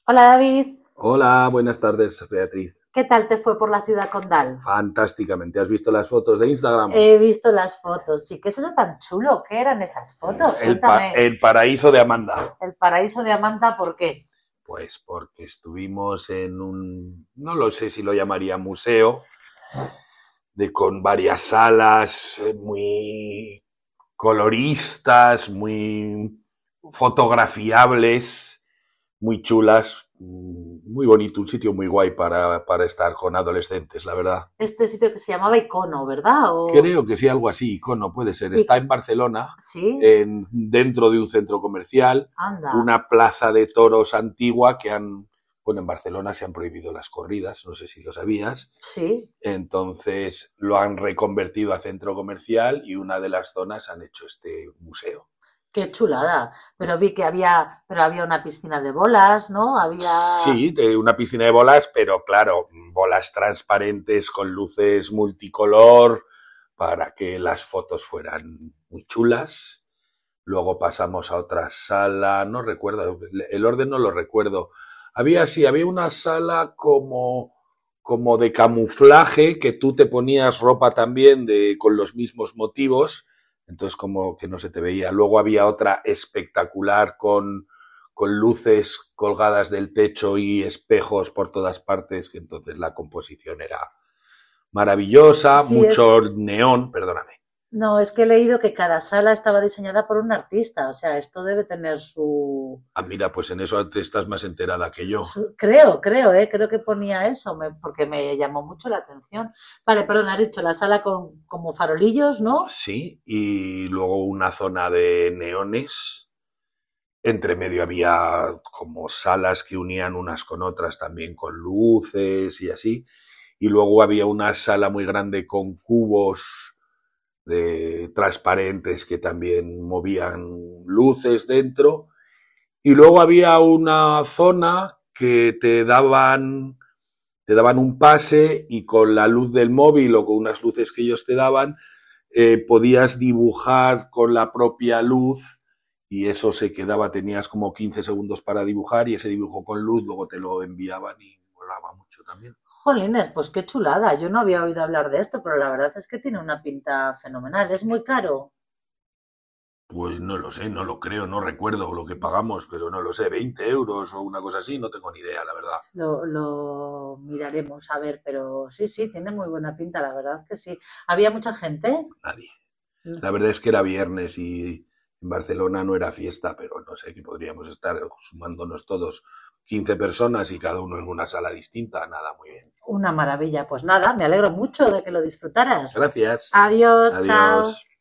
Hola David, Hola, buenas tardes, Beatriz. ¿qué tal te fue por la ciudad condal? Fantásticamente. ¿Has visto las fotos de Instagram? He visto las fotos. Sí, ¿qué es eso tan chulo? ¿Qué eran esas fotos? Cuéntame. El paraíso de Amanda. El paraíso de Amanda, ¿por qué? Pues porque estuvimos en no lo sé si lo llamaría museo, con varias salas muy coloristas, muy fotografiables, muy chulas, muy bonito, un sitio muy guay para estar con adolescentes, la verdad. Este sitio que se llamaba Icono, ¿verdad? Creo que sí, algo así, Icono puede ser. Y- Está en Barcelona, sí, dentro de un centro comercial, anda. una plaza de toros antigua bueno, en Barcelona se han prohibido las corridas, no sé si lo sabías. Sí, Entonces lo han reconvertido a centro comercial y una de las zonas han hecho este museo. qué chulada. Pero había una piscina de bolas, ¿no? Sí, una piscina de bolas, pero claro, bolas transparentes con luces multicolor para que las fotos fueran muy chulas. Luego pasamos a otra sala, no recuerdo, el orden no lo recuerdo. Había una sala como de camuflaje, que tú te ponías ropa también con los mismos motivos, entonces como que no se te veía. Luego había otra espectacular con luces colgadas del techo y espejos por todas partes, que entonces la composición era maravillosa, sí es. mucho neón, perdóname. No, es que he leído que cada sala estaba diseñada por un artista. O sea, esto debe tener su. Ah, mira, pues en eso te estás más enterada que yo. Creo que ponía eso, porque me llamó mucho la atención. Vale, perdón, has dicho la sala con como farolillos, ¿no? Sí, y luego una zona de neones. Entre medio había como salas que unían unas con otras también con luces y así. Y luego había una sala muy grande con cubos transparentes que también movían luces dentro. Y luego había una zona que te daban un pase y con la luz del móvil o con unas luces que ellos te daban, podías dibujar con la propia luz y eso se quedaba, tenías como 15 segundos para dibujar y ese dibujo con luz luego te lo enviaban y volaba mucho también. Jolines, pues qué chulada. Yo no había oído hablar de esto, pero la verdad es que tiene una pinta fenomenal. Es muy caro. Pues no lo sé, no lo creo, no recuerdo lo que pagamos, pero no lo sé, 20 euros o una cosa así, no tengo ni idea, la verdad. Lo miraremos a ver, pero sí, sí, tiene muy buena pinta, la verdad que sí. ¿Había mucha gente? Nadie. La verdad es que era viernes y en Barcelona no era fiesta, pero no sé, que podríamos estar sumándonos todos 15 personas y cada uno en una sala distinta. Nada, muy bien. Una maravilla. Pues nada, me alegro mucho de que lo disfrutaras. Gracias. Adiós, chao. Adiós.